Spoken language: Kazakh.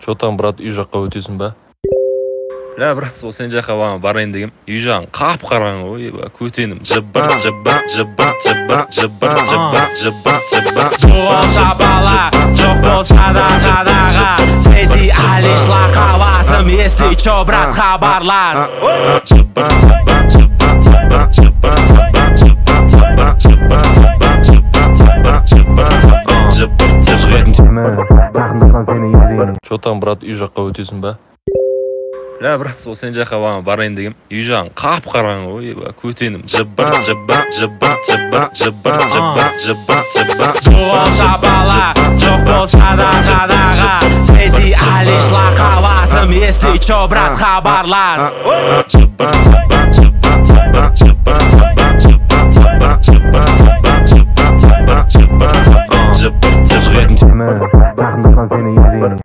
Чо там, брат, үй жаққа өтесің бе? Ля, брат, сол сен жаққа барайын дегем. Үй жағын қап-қараңғы ғой, көтенім. Жыбыр, жыбыр, жыбыр, жыбыр, жыбыр, жыбыр, жыбыр, жыбыр. Болса бала, жоқ болса да қадаға. Тедди Алиш лақап атым, если чо, брат, хабарлас. Жыбыр, жыбыр, жыбыр, жыбыр, жыбыр, жыбыр, жыбыр, жыбыр, жыбыр, жыбыр, жыбыр, жыбыр, жыбыр. Чо там, брат, үй жаққа өтесің бе? Ля, брат, сол сен жаққа барайын дегем. Үй жағын қап-қараңғы ғой, көтенім. Жыбыр, жыбыр, жыбыр, жыбыр, жыбыр, жыбыр, жыбыр, жыбыр. Болса бала, жоқ болса да қадаға. Тедди Алиш лақап атым, если чо, брат, хабарлас. Жыбыр, жыбыр, жыбыр, жыбыр, жыбыр, жыбыр, жыбыр, жыбыр, жыбыр, жыбыр, жыбыр, жыбыр, жыбыр, жыбыр, жыбыр.